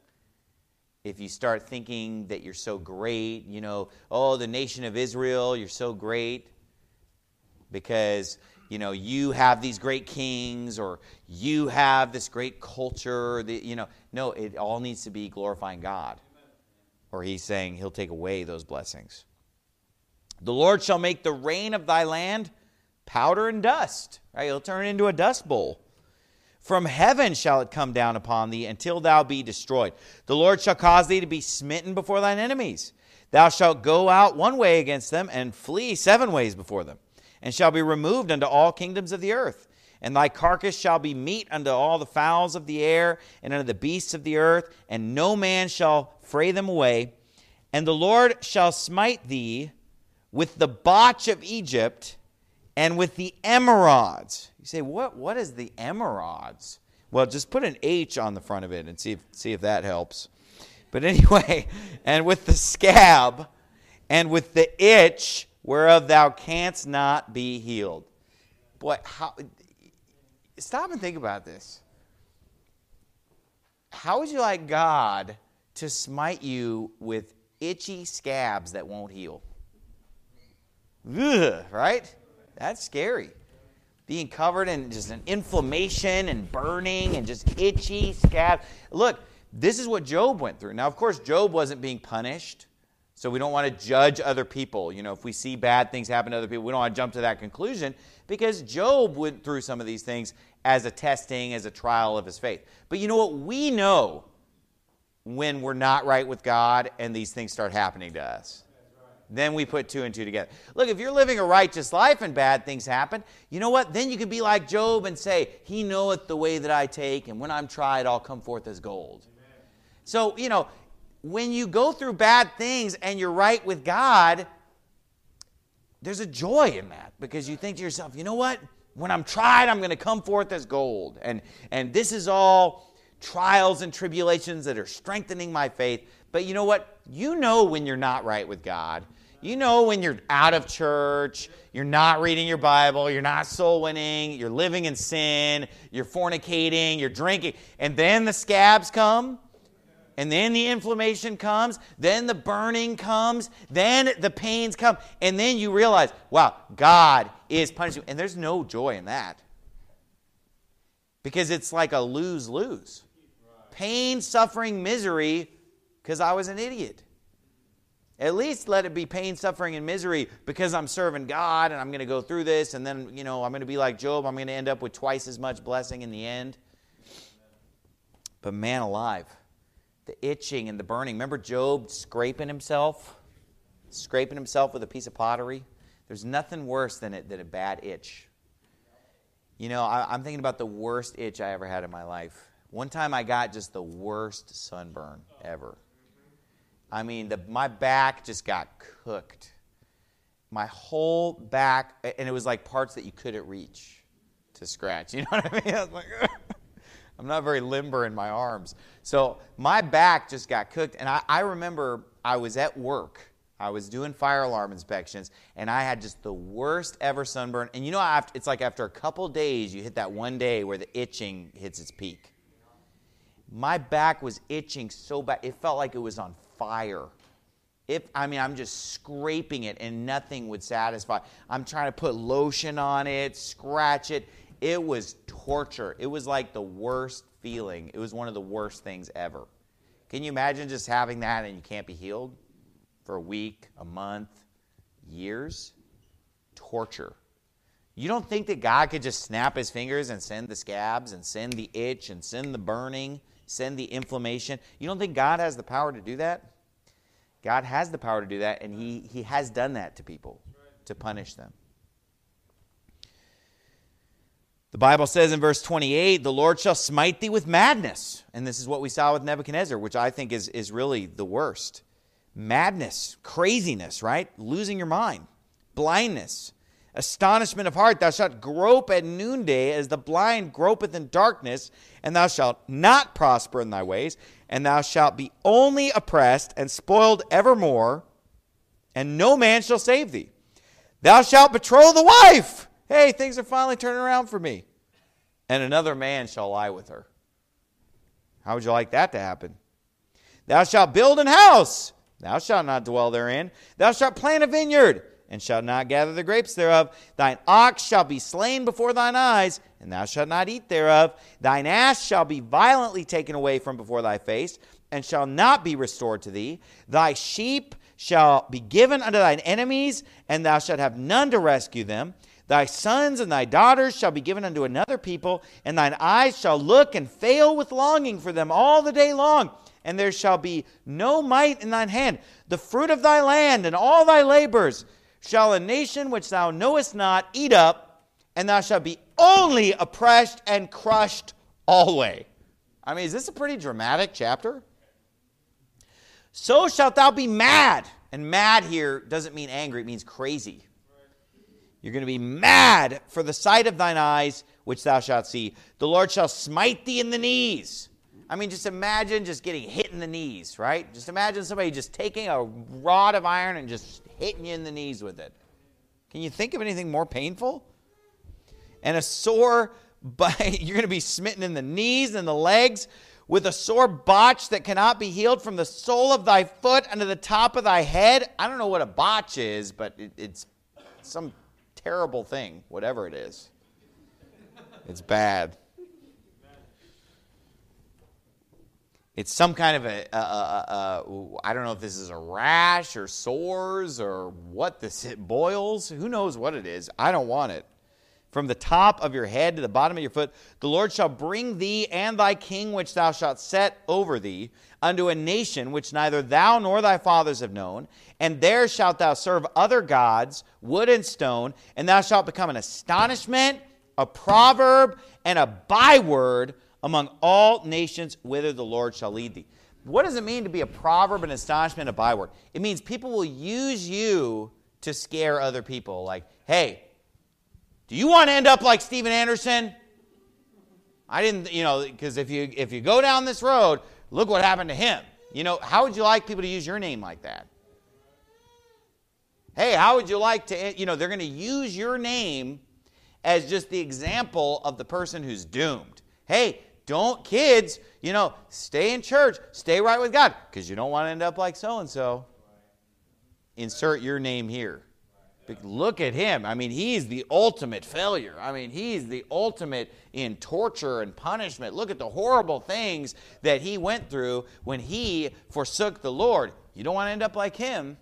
If you start thinking that you're so great, you know, oh, the nation of Israel, you're so great because, you know, you have these great kings or you have this great culture. The, you know, no, it all needs to be glorifying God. Or He's saying He'll take away those blessings. The Lord shall make the rain of thy land powder and dust. Right? He'll turn it into a dust bowl. From heaven shall it come down upon thee until thou be destroyed. The Lord shall cause thee to be smitten before thine enemies. Thou shalt go out one way against them and flee seven ways before them, and shall be removed unto all kingdoms of the earth. And thy carcass shall be meat unto all the fowls of the air, and unto the beasts of the earth, and no man shall fray them away. And the Lord shall smite thee with the botch of Egypt, and with the emerods. You say, what? What is the emerods? Well, just put an H on the front of it and see if, see if that helps. But anyway, and with the scab, and with the itch, whereof thou canst not be healed. Boy, how, stop and think about this. How would you like God to smite you with itchy scabs that won't heal? Ugh, right? That's scary. Being covered in just an inflammation and burning and just itchy scab. Look, this is what Job went through. Now, of course, Job wasn't being punished. So we don't want to judge other people. You know, if we see bad things happen to other people, we don't want to jump to that conclusion because Job went through some of these things as a testing, as a trial of his faith. But you know what? We know when we're not right with God and these things start happening to us. Then we put two and two together. Look, if you're living a righteous life and bad things happen, you know what? Then you could be like Job and say, He knoweth the way that I take, and when I'm tried, I'll come forth as gold. Amen. So, you know, when you go through bad things and you're right with God, there's a joy in that because you think to yourself, you know what? When I'm tried, I'm going to come forth as gold. And, and this is all trials and tribulations that are strengthening my faith. But you know what? You know when you're not right with God. You know when you're out of church, you're not reading your Bible, you're not soul winning, you're living in sin, you're fornicating, you're drinking. And then the scabs come, and then the inflammation comes, then the burning comes, then the pains come, and then you realize, wow, God is punishing you. And there's no joy in that. Because it's like a lose-lose. Pain, suffering, misery, because I was an idiot. At least let it be pain, suffering, and misery because I'm serving God and I'm going to go through this and then, you know, I'm going to be like Job. I'm going to end up with twice as much blessing in the end. But man alive, the itching and the burning. Remember Job scraping himself? Scraping himself with a piece of pottery? There's nothing worse than, it, than a bad itch. You know, I, I'm thinking about the worst itch I ever had in my life. One time I got just the worst sunburn ever. I mean, the, my back just got cooked. My whole back, and it was like parts that you couldn't reach to scratch. You know what I mean? I was like, I'm not very limber in my arms. So my back just got cooked. And I, I remember I was at work. I was doing fire alarm inspections, and I had just the worst ever sunburn. And you know, after, it's like after a couple days, you hit that one day where the itching hits its peak. My back was itching so bad. It felt like it was on fire. If I mean, I'm just scraping it, and nothing would satisfy. I'm trying to put lotion on it, scratch it. It was torture. It was like the worst feeling. It was one of the worst things ever. Can you imagine just having that and you can't be healed for a week, a month, years? Torture. You don't think that God could just snap his fingers and send the scabs and send the itch and send the burning, send the inflammation? You don't think God has the power to do that? God has the power to do that, and he, he has done that to people, to punish them. The Bible says in verse twenty-eight, the Lord shall smite thee with madness. And this is what we saw with Nebuchadnezzar, which I think is, is really the worst. Madness, craziness, right? Losing your mind, blindness, astonishment of heart. Thou shalt grope at noonday as the blind gropeth in darkness, and thou shalt not prosper in thy ways, and thou shalt be only oppressed and spoiled evermore, and no man shall save thee. Thou shalt betroth the wife. Hey, things are finally turning around for me. And another man shall lie with her. How would you like that to happen? Thou shalt build an house. Thou shalt not dwell therein. Thou shalt plant a vineyard, and shalt not gather the grapes thereof. Thine ox shall be slain before thine eyes, and thou shalt not eat thereof. Thine ass shall be violently taken away from before thy face, and shall not be restored to thee. Thy sheep shall be given unto thine enemies, and thou shalt have none to rescue them. Thy sons and thy daughters shall be given unto another people, and thine eyes shall look and fail with longing for them all the day long. And there shall be no might in thine hand. The fruit of thy land and all thy labors shall a nation which thou knowest not eat up, and thou shalt be only oppressed and crushed alway. I mean, is this a pretty dramatic chapter? So shalt thou be mad. And mad here doesn't mean angry, it means crazy. You're going to be mad for the sight of thine eyes, which thou shalt see. The Lord shall smite thee in the knees. I mean, just imagine just getting hit in the knees, right? Just imagine somebody just taking a rod of iron and just hitting you in the knees with it. Can you think of anything more painful? And a sore, you're going to be smitten in the knees and the legs with a sore botch that cannot be healed from the sole of thy foot unto the top of thy head. I don't know what a botch is, but it, it's some terrible thing, whatever it is. It's bad. It's some kind of a, a, a, a, I don't know if this is a rash or sores or what this is, boils. Who knows what it is? I don't want it. From the top of your head to the bottom of your foot, the Lord shall bring thee and thy king which thou shalt set over thee unto a nation which neither thou nor thy fathers have known, and there shalt thou serve other gods, wood and stone, and thou shalt become an astonishment, a proverb, and a byword among all nations whither the Lord shall lead thee. What does it mean to be a proverb, an astonishment, a byword? It means people will use you to scare other people. Like, hey, do you want to end up like Steven Anderson? I didn't, you know, because if you if you go down this road, look what happened to him. You know, how would you like people to use your name like that? Hey, how would you like to, you know, they're going to use your name as just the example of the person who's doomed. Hey, don't, kids, you know, stay in church, stay right with God, because you don't want to end up like so-and-so. Insert your name here. Look at him. I mean, he's the ultimate failure. I mean, he's the ultimate in torture and punishment. Look at the horrible things that he went through when he forsook the Lord. You don't want to end up like him.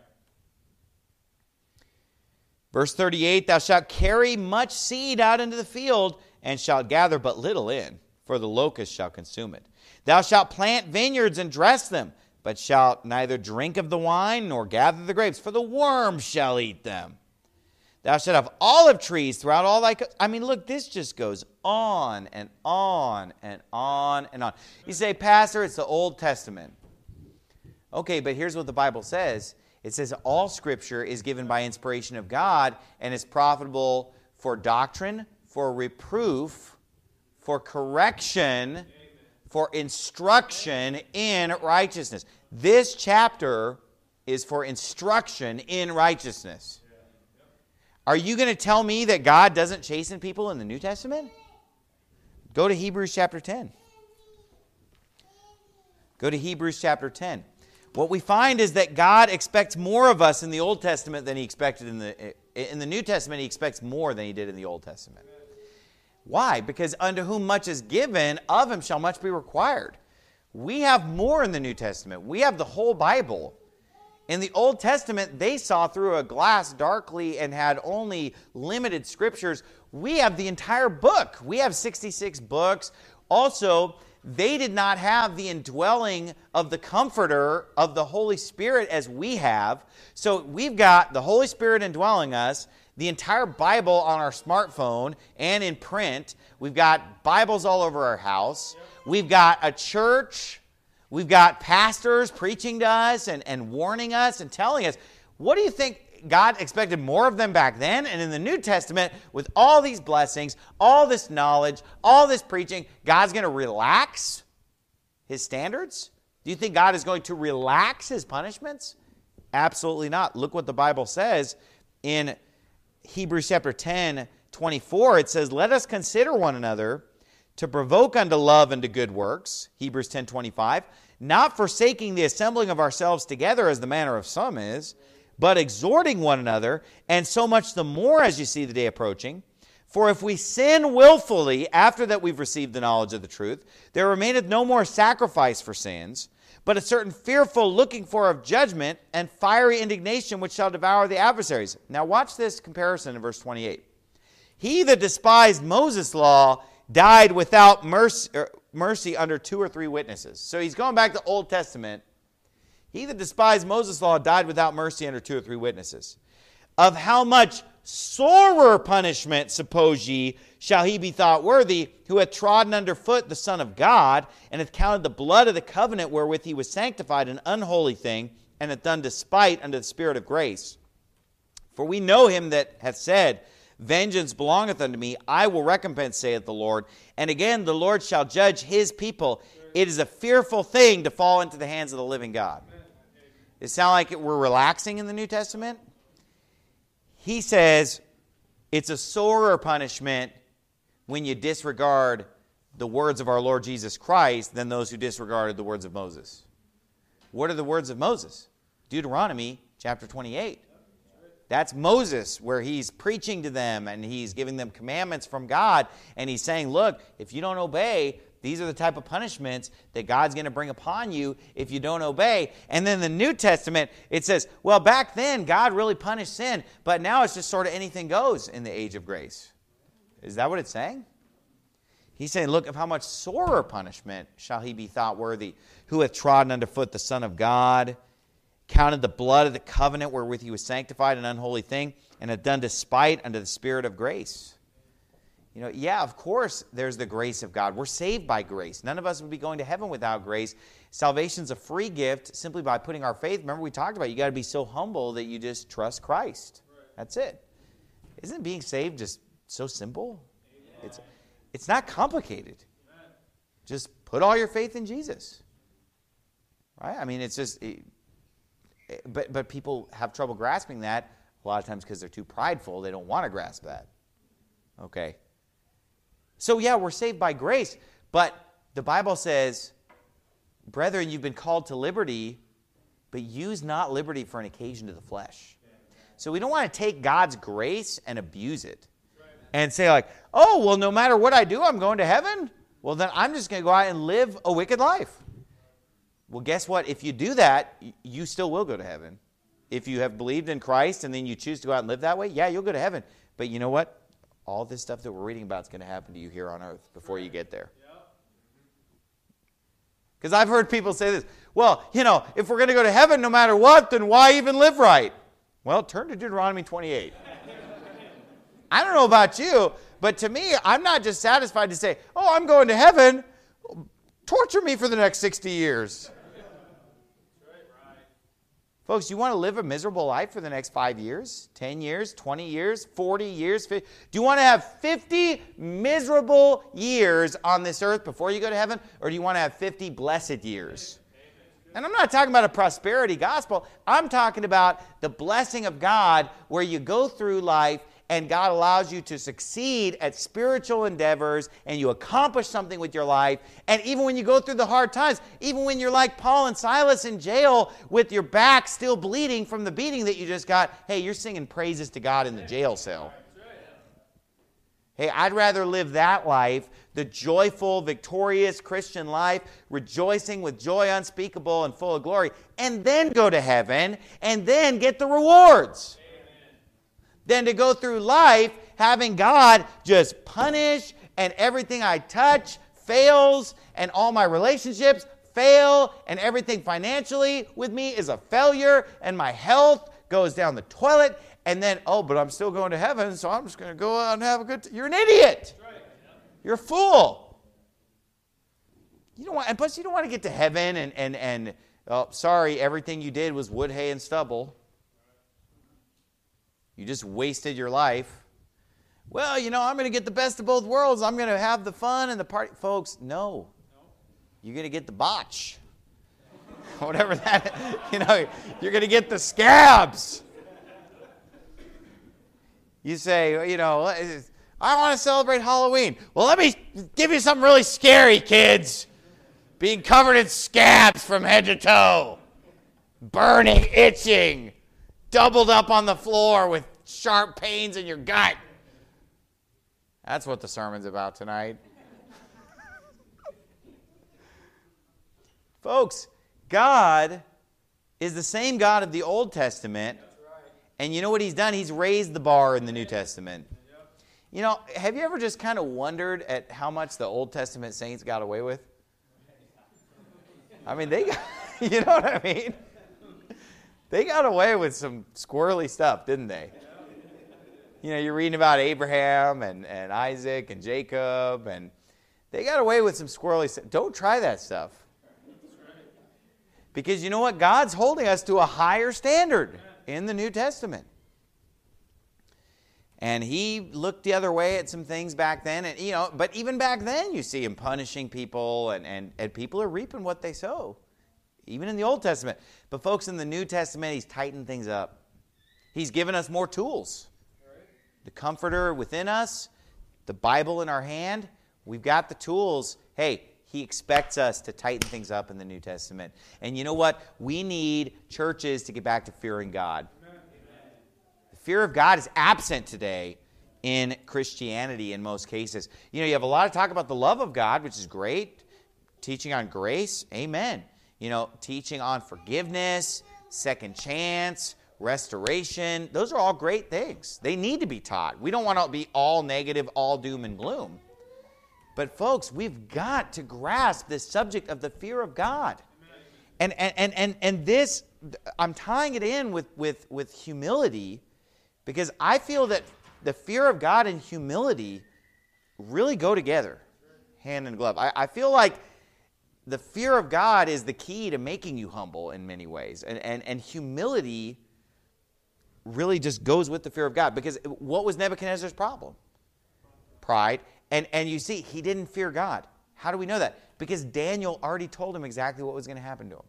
Verse thirty-eight, thou shalt carry much seed out into the field, and shalt gather but little in, for the locust shall consume it. Thou shalt plant vineyards and dress them, but shalt neither drink of the wine nor gather the grapes, for the worm shall eat them. Thou shalt have olive trees throughout all thy... Co-. I mean, look, this just goes on and on and on and on. You say, Pastor, it's the Old Testament. Okay, but here's what the Bible says. It says all Scripture is given by inspiration of God and is profitable for doctrine, for reproof, for correction, Amen. For instruction in righteousness. This chapter is for instruction in righteousness. Are you going to tell me that God doesn't chasten people in the New Testament? Go to Hebrews chapter ten. Go to Hebrews chapter ten. What we find is that God expects more of us in the Old Testament than He expected in the in the New Testament. He expects more than He did in the Old Testament. Why? Because unto whom much is given, of him shall much be required. We have more in the New Testament. We have the whole Bible. In the Old Testament, they saw through a glass darkly and had only limited scriptures. We have the entire book. We have sixty-six books. Also, they did not have the indwelling of the Comforter of the Holy Spirit as we have. So we've got the Holy Spirit indwelling us, the entire Bible on our smartphone and in print. We've got Bibles all over our house. We've got a church. We've got pastors preaching to us and, and warning us and telling us. What do you think God expected more of them back then? And in the New Testament, with all these blessings, all this knowledge, all this preaching, God's going to relax His standards? Do you think God is going to relax His punishments? Absolutely not. Look what the Bible says in Hebrews chapter ten, twenty-four. It says, let us consider one another to provoke unto love and to good works. Hebrews ten, twenty-five. Not forsaking the assembling of ourselves together as the manner of some is, but exhorting one another, and so much the more as you see the day approaching. For if we sin willfully after that we've received the knowledge of the truth, there remaineth no more sacrifice for sins, but a certain fearful looking for of judgment and fiery indignation which shall devour the adversaries. Now watch this comparison in verse twenty-eight. He that despised Moses' law died without mercy, mercy under two or three witnesses. So he's going back to the Old Testament. He that despised Moses' law died without mercy under two or three witnesses. Of how much sorer punishment, suppose ye, shall he be thought worthy, who hath trodden under foot the Son of God, and hath counted the blood of the covenant wherewith he was sanctified an unholy thing, and hath done despite unto the Spirit of grace. For we know him that hath said, vengeance belongeth unto me, I will recompense, saith the Lord. And again, the Lord shall judge his people. It is a fearful thing to fall into the hands of the living God. Does it sound like we're relaxing in the New Testament? He says it's a sorer punishment when you disregard the words of our Lord Jesus Christ than those who disregarded the words of Moses. What are the words of Moses? Deuteronomy chapter twenty-eight. That's Moses, where he's preaching to them and he's giving them commandments from God. And he's saying, look, if you don't obey, these are the type of punishments that God's going to bring upon you if you don't obey. And then the New Testament, it says, well, back then, God really punished sin, but now it's just sort of anything goes in the age of grace. Is that what it's saying? He's saying, look, of how much sorer punishment shall he be thought worthy, who hath trodden under foot the Son of God, counted the blood of the covenant wherewith he was sanctified an unholy thing, and hath done despite unto the Spirit of grace. You know, yeah, of course, there's the grace of God. We're saved by grace. None of us would be going to heaven without grace. Salvation's a free gift simply by putting our faith. Remember, we talked about it. You got to be so humble that you just trust Christ. Right. That's it. Isn't being saved just so simple? Amen. It's it's not complicated. Amen. Just put all your faith in Jesus. Right? I mean, it's just, it, but but people have trouble grasping that a lot of times because they're too prideful. They don't want to grasp that. Okay. So yeah, we're saved by grace, but the Bible says, brethren, you've been called to liberty, but use not liberty for an occasion to the flesh. So we don't want to take God's grace and abuse it and say like, oh, well, no matter what I do, I'm going to heaven. Well, then I'm just going to go out and live a wicked life. Well, guess what? If you do that, you still will go to heaven. If you have believed in Christ and then you choose to go out and live that way, yeah, you'll go to heaven. But you know what? All this stuff that we're reading about is going to happen to you here on earth before you get there. Because I've heard people say this, well, you know, if we're going to go to heaven no matter what, then why even live right? Well, turn to Deuteronomy twenty-eight. I don't know about you, but to me, I'm not just satisfied to say, oh, I'm going to heaven. Torture me for the next sixty years. Folks, you want to live a miserable life for the next five years, ten years, twenty years, forty years? fifty? Do you want to have fifty miserable years on this earth before you go to heaven? Or do you want to have fifty blessed years? And I'm not talking about a prosperity gospel. I'm talking about the blessing of God where you go through life and God allows you to succeed at spiritual endeavors and you accomplish something with your life. And even when you go through the hard times, even when you're like Paul and Silas in jail with your back still bleeding from the beating that you just got, hey, you're singing praises to God in the jail cell. Hey, I'd rather live that life, the joyful, victorious Christian life, rejoicing with joy unspeakable and full of glory, and then go to heaven and then get the rewards. Than to go through life having God just punish and everything I touch fails and all my relationships fail and everything financially with me is a failure and my health goes down the toilet and then, oh, but I'm still going to heaven, so I'm just going to go out and have a good time. You're an idiot. You're a fool. You don't want, and plus you don't want to get to heaven and, and, and oh, sorry, everything you did was wood, hay, and stubble. You just wasted your life. Well, you know, I'm going to get the best of both worlds. I'm going to have the fun and the party. Folks, no. You're going to get the botch. Whatever that, you know, you're going to get the scabs. You say, you know, I want to celebrate Halloween. Well, let me give you something really scary, kids. Being covered in scabs from head to toe. Burning, itching. Doubled up on the floor with sharp pains in your gut. That's what the sermon's about tonight. Folks, God is the same God of the Old Testament. And you know what He's done? He's raised the bar in the New Testament. You know, have you ever just kind of wondered at how much the Old Testament saints got away with? I mean, they got, you know what I mean? They got away with some squirrely stuff, didn't they? You know, you're reading about Abraham and, and Isaac and Jacob, and they got away with some squirrely stuff. Don't try that stuff. Because you know what? God's holding us to a higher standard in the New Testament. And He looked the other way at some things back then. And you know, but even back then you see Him punishing people, and, and, and people are reaping what they sow. Even in the Old Testament. But folks, in the New Testament, He's tightened things up. He's given us more tools. The Comforter within us, the Bible in our hand. We've got the tools. Hey, He expects us to tighten things up in the New Testament. And you know what? We need churches to get back to fearing God. Amen. The fear of God is absent today in Christianity in most cases. You know, you have a lot of talk about the love of God, which is great. Teaching on grace. Amen. You know, teaching on forgiveness, second chance, restoration. Those are all great things. They need to be taught. We don't want to be all negative, all doom and gloom. But folks, we've got to grasp this subject of the fear of God. And and and and, and this, I'm tying it in with, with, with humility, because I feel that the fear of God and humility really go together, hand in glove. I, I feel like the fear of God is the key to making you humble in many ways. And, and, and humility really just goes with the fear of God. Because what was Nebuchadnezzar's problem? Pride. And, and you see, he didn't fear God. How do we know that? Because Daniel already told him exactly what was going to happen to him.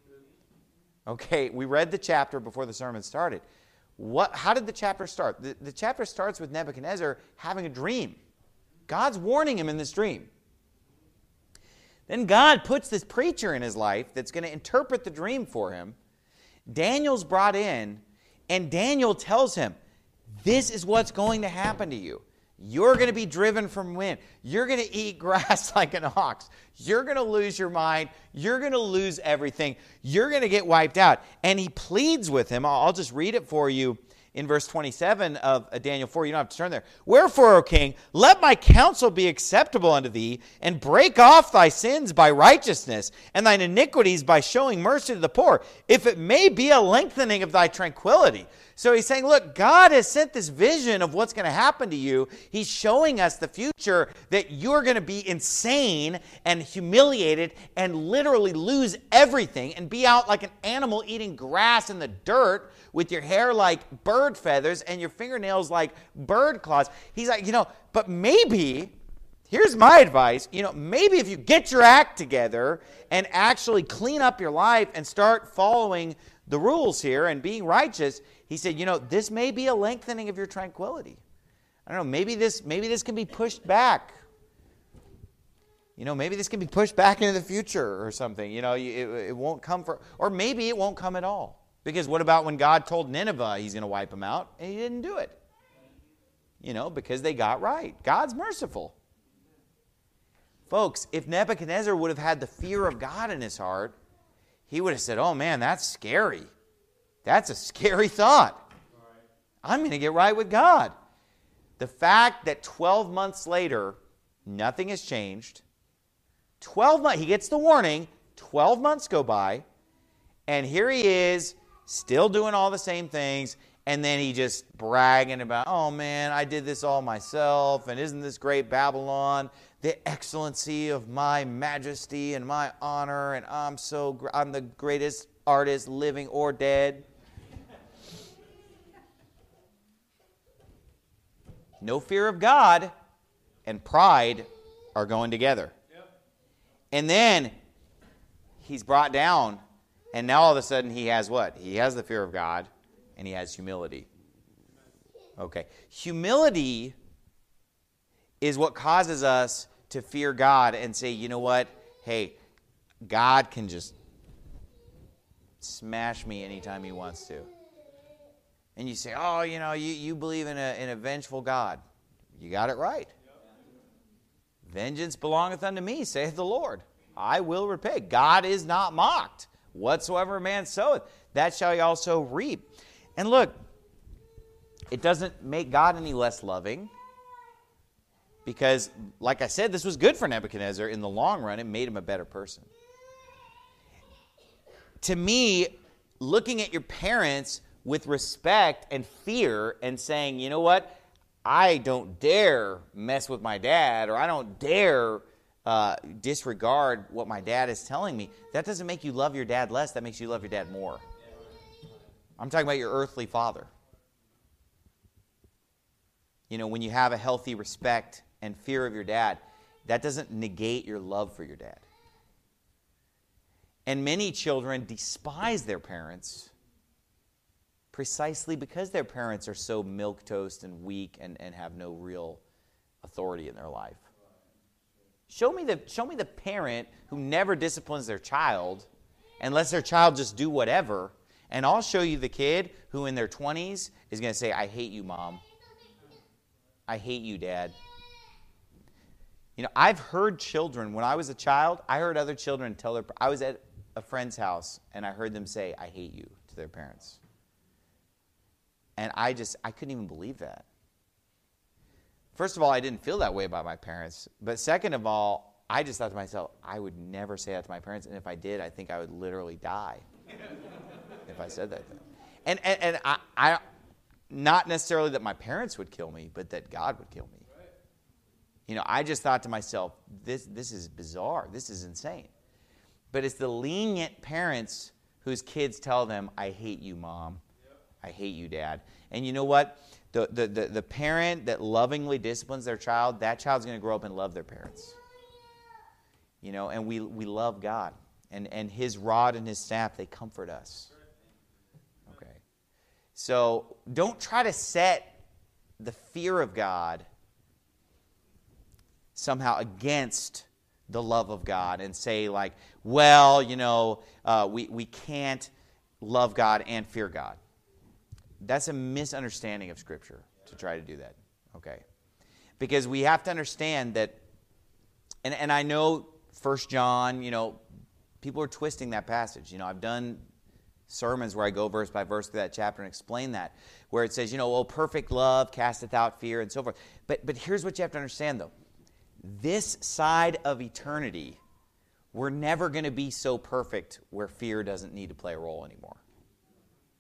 Okay, we read the chapter before the sermon started. What? How did the chapter start? The, the chapter starts with Nebuchadnezzar having a dream. God's warning him in this dream. Then God puts this preacher in his life that's going to interpret the dream for him. Daniel's brought in, and Daniel tells him, this is what's going to happen to you. You're going to be driven from wind. You're going to eat grass like an ox. You're going to lose your mind. You're going to lose everything. You're going to get wiped out. And he pleads with him. I'll just read it for you in verse twenty-seven of Daniel four. You don't have to turn there. Wherefore, O king, let my counsel be acceptable unto thee, and break off thy sins by righteousness, and thine iniquities by showing mercy to the poor, if it may be a lengthening of thy tranquility. So he's saying, look, God has sent this vision of what's going to happen to you. He's showing us the future that you're going to be insane and humiliated and literally lose everything and be out like an animal eating grass in the dirt with your hair like bird feathers and your fingernails like bird claws. He's like, you know, but maybe, here's my advice, you know, maybe if you get your act together and actually clean up your life and start following the rules here and being righteous, he said, you know, this may be a lengthening of your tranquility. I don't know, maybe this maybe this can be pushed back. You know, maybe this can be pushed back into the future or something. You know, it, it won't come for, or maybe it won't come at all. Because what about when God told Nineveh he's going to wipe them out and he didn't do it? You know, because they got right. God's merciful. Folks, if Nebuchadnezzar would have had the fear of God in his heart, he would have said, oh man, that's scary. That's a scary thought. I'm going to get right with God. The fact that twelve months later, nothing has changed. twelve months, he gets the warning, twelve months go by, and here he is, still doing all the same things, and then he just bragging about, oh man, I did this all myself, and isn't this great Babylon? The excellency of my majesty and my honor, and I'm so gr- I'm the greatest artist living or dead. No fear of God and pride are going together. Yep. And then he's brought down, and now all of a sudden he has what? He has the fear of God, and he has humility. Okay. Humility is what causes us to fear God and say, you know what? Hey, God can just smash me anytime he wants to. And you say, oh, you know, you, you believe in a, in a vengeful God. You got it right. Vengeance belongeth unto me, saith the Lord. I will repay. God is not mocked. Whatsoever a man soweth, that shall he also reap. And look, it doesn't make God any less loving. Because, like I said, this was good for Nebuchadnezzar. In the long run, it made him a better person. To me, looking at your parents with respect and fear and saying, you know what, I don't dare mess with my dad, or I don't dare uh, disregard what my dad is telling me, that doesn't make you love your dad less. That makes you love your dad more. I'm talking about your earthly father. You know, when you have a healthy respect and fear of your dad, that doesn't negate your love for your dad. And many children despise their parents precisely because their parents are so milquetoast and weak and, and have no real authority in their life. Show me the show me the parent who never disciplines their child and lets their child just do whatever, and I'll show you the kid who in their twenties is going to say, I hate you, Mom. I hate you, Dad. You know, I've heard children, when I was a child, I heard other children tell their, I was at a friend's house, and I heard them say, I hate you, to their parents. And I just, I couldn't even believe that. First of all, I didn't feel that way about my parents. But second of all, I just thought to myself, I would never say that to my parents. And if I did, I think I would literally die if I said that. And, and, and I, I, not necessarily that my parents would kill me, but that God would kill me. You know, I just thought to myself, this, this is bizarre. This is insane. But it's the lenient parents whose kids tell them, I hate you, Mom. I hate you, Dad. And you know what? The, the, the, the parent that lovingly disciplines their child, that child's going to grow up and love their parents. You know, and we, we love God. And, and his rod and his staff, they comfort us. Okay. So don't try to set the fear of God somehow against the love of God and say like, well, you know, uh, we, we can't love God and fear God. That's a misunderstanding of Scripture to try to do that, okay? Because we have to understand that, and, and I know First John, you know, people are twisting that passage. You know, I've done sermons where I go verse by verse through that chapter and explain that, where it says, you know, oh, perfect love casteth out fear and so forth. But, but here's what you have to understand, though. This side of eternity, we're never going to be so perfect where fear doesn't need to play a role anymore.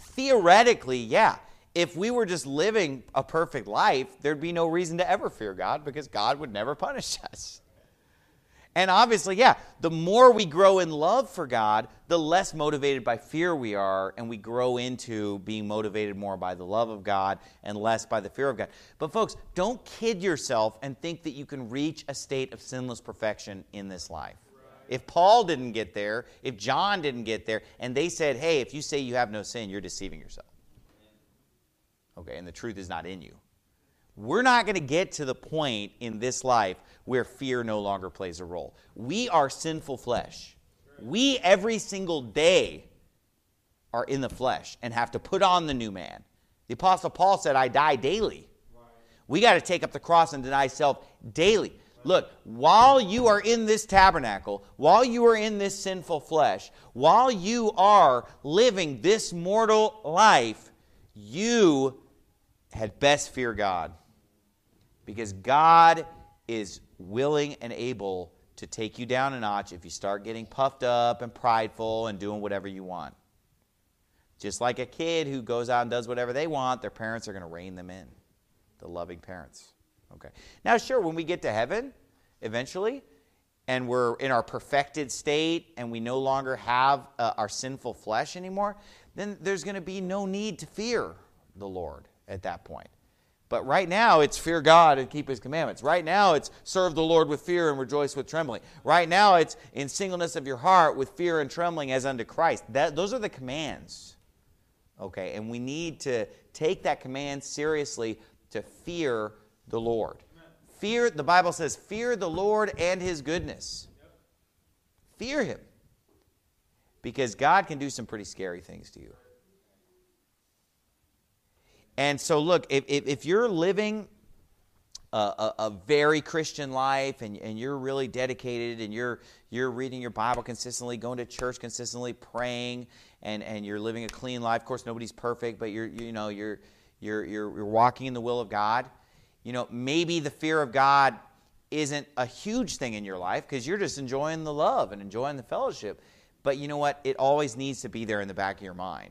theoretically, yeah, if we were just living a perfect life, there'd be no reason to ever fear God because God would never punish us. And obviously, yeah, the more we grow in love for God, the less motivated by fear we are, and we grow into being motivated more by the love of God and less by the fear of God. But folks, don't kid yourself and think that you can reach a state of sinless perfection in this life. If Paul didn't get there, if John didn't get there, and they said, hey, if you say you have no sin, you're deceiving yourself. Okay, and the truth is not in you. We're not going to get to the point in this life where fear no longer plays a role. We are sinful flesh. We, every single day, are in the flesh and have to put on the new man. The Apostle Paul said, I die daily. We got to take up the cross and deny self daily. Look, while you are in this tabernacle, while you are in this sinful flesh, while you are living this mortal life, you had best fear God. Because God is willing and able to take you down a notch if you start getting puffed up and prideful and doing whatever you want. Just like a kid who goes out and does whatever they want, their parents are going to rein them in. The loving parents. Okay. Now, sure, when we get to heaven, eventually, and we're in our perfected state and we no longer have uh, our sinful flesh anymore, then there's going to be no need to fear the Lord at that point. But right now, it's fear God and keep His commandments. Right now, it's serve the Lord with fear and rejoice with trembling. Right now, it's in singleness of your heart with fear and trembling as unto Christ. That, those are the commands. Okay, and we need to take that command seriously to fear the Lord. Amen. Fear, the Bible says, fear the Lord and His goodness. Yep. Fear Him. Because God can do some pretty scary things to you. And so look, if, if, if you're living a, a, a very Christian life and, and you're really dedicated and you're you're reading your Bible consistently, going to church consistently, praying, and, and you're living a clean life. Of course, nobody's perfect, but you're you know you're you're you're, you're walking in the will of God. You know, maybe the fear of God isn't a huge thing in your life because you're just enjoying the love and enjoying the fellowship. But you know what? It always needs to be there in the back of your mind.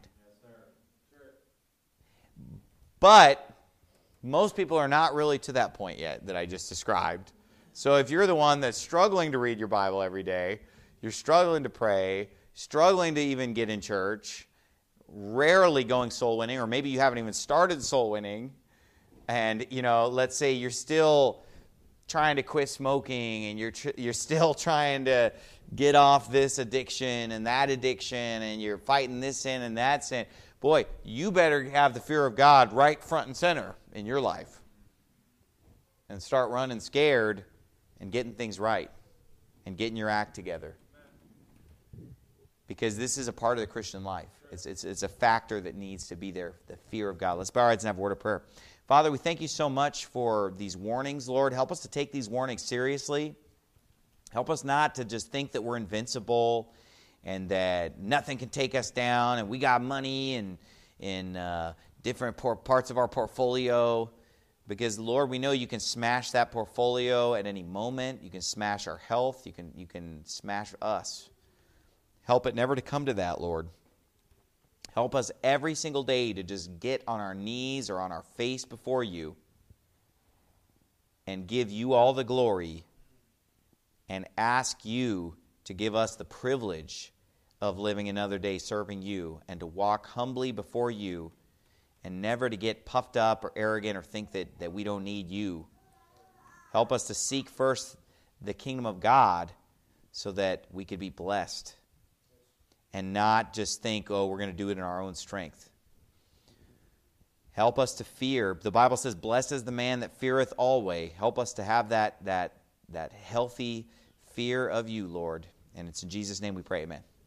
But most people are not really to that point yet that I just described. So if you're the one that's struggling to read your Bible every day, you're struggling to pray, struggling to even get in church, rarely going soul winning, or maybe you haven't even started soul winning, and you know, let's say you're still trying to quit smoking and you're tr- you're still trying to get off this addiction and that addiction and you're fighting this sin and that sin. Boy, you better have the fear of God right front and center in your life and start running scared and getting things right and getting your act together. Because this is a part of the Christian life. It's, it's, it's a factor that needs to be there, the fear of God. Let's bow our heads and have a word of prayer. Father, we thank you so much for these warnings, Lord. Help us to take these warnings seriously. Help us not to just think that we're invincible and that nothing can take us down, and we got money and in uh, different por- parts of our portfolio. Because, Lord, we know you can smash that portfolio at any moment. You can smash our health. You can, you can smash us. Help it never to come to that, Lord. Help us every single day to just get on our knees or on our face before you and give you all the glory and ask you to give us the privilege of living another day serving you and to walk humbly before you and never to get puffed up or arrogant or think that, that we don't need you. Help us to seek first the kingdom of God so that we could be blessed and not just think, oh, we're going to do it in our own strength. Help us to fear. The Bible says, blessed is the man that feareth always. Help us to have that, that, that healthy fear of you, Lord. And it's in Jesus' name we pray, amen.